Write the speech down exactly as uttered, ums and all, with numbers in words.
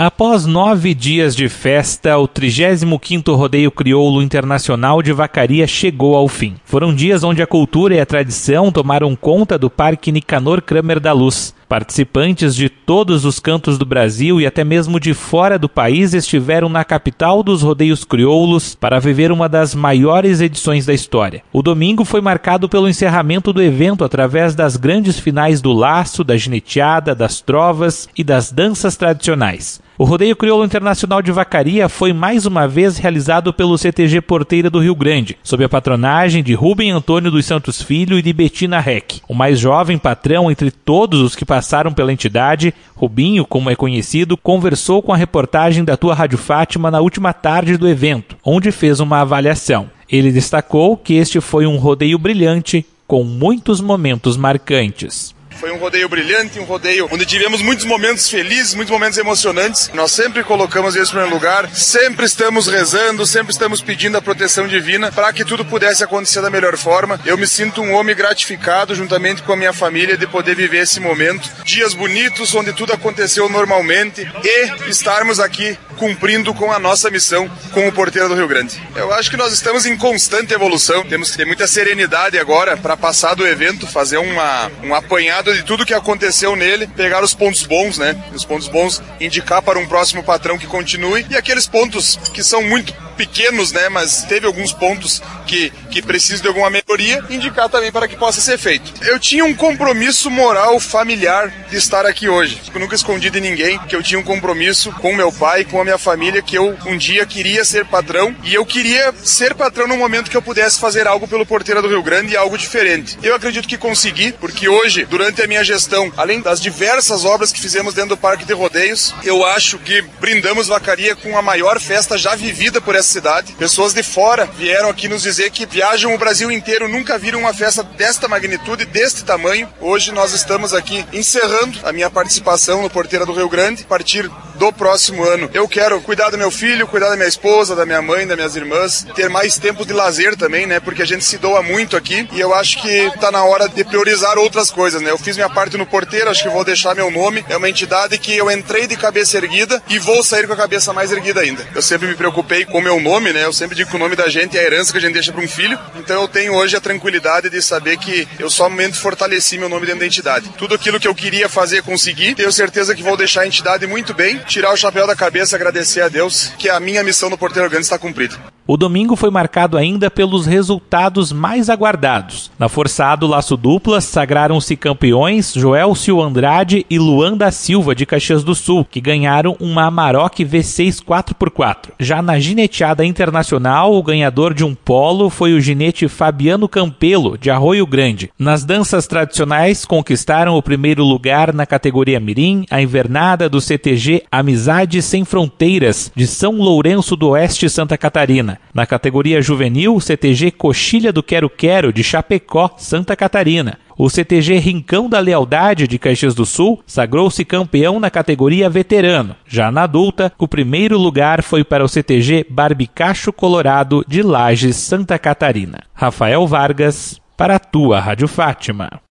Após nove dias de festa, o trigésimo quinto Rodeio Crioulo Internacional de Vacaria chegou ao fim. Foram dias onde a cultura e a tradição tomaram conta do Parque Nicanor Kramer da Luz. Participantes de todos os cantos do Brasil e até mesmo de fora do país estiveram na capital dos rodeios crioulos para viver uma das maiores edições da história. O domingo foi marcado pelo encerramento do evento através das grandes finais do laço, da gineteada, das trovas e das danças tradicionais. O Rodeio Crioulo Internacional de Vacaria foi mais uma vez realizado pelo C T G Porteira do Rio Grande, sob a patronagem de Rubem Antônio dos Santos Filho e de Betina Reck. O mais jovem patrão entre todos os que passaram pela entidade, Rubinho, como é conhecido, conversou com a reportagem da Tua Rádio Fátima na última tarde do evento, onde fez uma avaliação. Ele destacou que este foi um rodeio brilhante, com muitos momentos marcantes. Foi um rodeio brilhante, um rodeio onde tivemos muitos momentos felizes, muitos momentos emocionantes. Nós sempre colocamos isso em primeiro lugar, sempre estamos rezando, sempre estamos pedindo a proteção divina para que tudo pudesse acontecer da melhor forma. Eu me sinto um homem gratificado, juntamente com a minha família, de poder viver esse momento. Dias bonitos, onde tudo aconteceu normalmente e estarmos aqui cumprindo com a nossa missão com o Porteira do Rio Grande. Eu acho que nós estamos em constante evolução, temos que ter muita serenidade agora para passar do evento, fazer uma, um apanhado de tudo que aconteceu nele, pegar os pontos bons, né? Os pontos bons, indicar para um próximo patrão que continue, e aqueles pontos que são muito pequenos, né? Mas teve alguns pontos que, que precisam de alguma melhoria, indicar também para que possa ser feito. Eu tinha um compromisso moral, familiar de estar aqui hoje. Eu nunca escondi de ninguém que eu tinha um compromisso com meu pai, com a minha família, que eu um dia queria ser patrão, e eu queria ser patrão no momento que eu pudesse fazer algo pelo Porteira do Rio Grande e algo diferente. Eu acredito que consegui, porque hoje, durante a minha gestão, além das diversas obras que fizemos dentro do Parque de Rodeios, eu acho que brindamos Vacaria com a maior festa já vivida por essa cidade. Pessoas de fora vieram aqui nos dizer que viajam o Brasil inteiro, nunca viram uma festa desta magnitude, deste tamanho. Hoje nós estamos aqui encerrando a minha participação no Porteira do Rio Grande. A partir do próximo ano, eu quero cuidar do meu filho, cuidar da minha esposa, da minha mãe, das minhas irmãs, ter mais tempo de lazer também, né? Porque a gente se doa muito aqui e eu acho que tá na hora de priorizar outras coisas, né? Eu fiz minha parte no Porteira, acho que vou deixar meu nome. É uma entidade que eu entrei de cabeça erguida e vou sair com a cabeça mais erguida ainda. Eu sempre me preocupei com o meu nome, né? Eu sempre digo que o nome da gente é a herança que a gente deixa para um filho. Então eu tenho hoje a tranquilidade de saber que eu somente fortaleci meu nome dentro da entidade. Tudo aquilo que eu queria fazer, consegui. Tenho certeza que vou deixar a entidade muito bem, tirar o chapéu da cabeça, agradecer a Deus que a minha missão no Porteira Grande está cumprida. O domingo foi marcado ainda pelos resultados mais aguardados. Na forçado laço duplas, sagraram-se campeões Joelcio Andrade e Luan da Silva, de Caxias do Sul, que ganharam uma Amarok V seis quatro por quatro. Já na gineteada internacional, o ganhador de um polo foi o ginete Fabiano Campelo, de Arroio Grande. Nas danças tradicionais, conquistaram o primeiro lugar na categoria Mirim, a invernada do C T G Amizade Sem Fronteiras, de São Lourenço do Oeste, Santa Catarina. Na categoria juvenil, o C T G Coxilha do Quero Quero, de Chapecó, Santa Catarina. O C T G Rincão da Lealdade, de Caxias do Sul, sagrou-se campeão na categoria veterano. Já na adulta, o primeiro lugar foi para o C T G Barbicacho Colorado, de Lages, Santa Catarina. Rafael Vargas, para a Tua Rádio Fátima.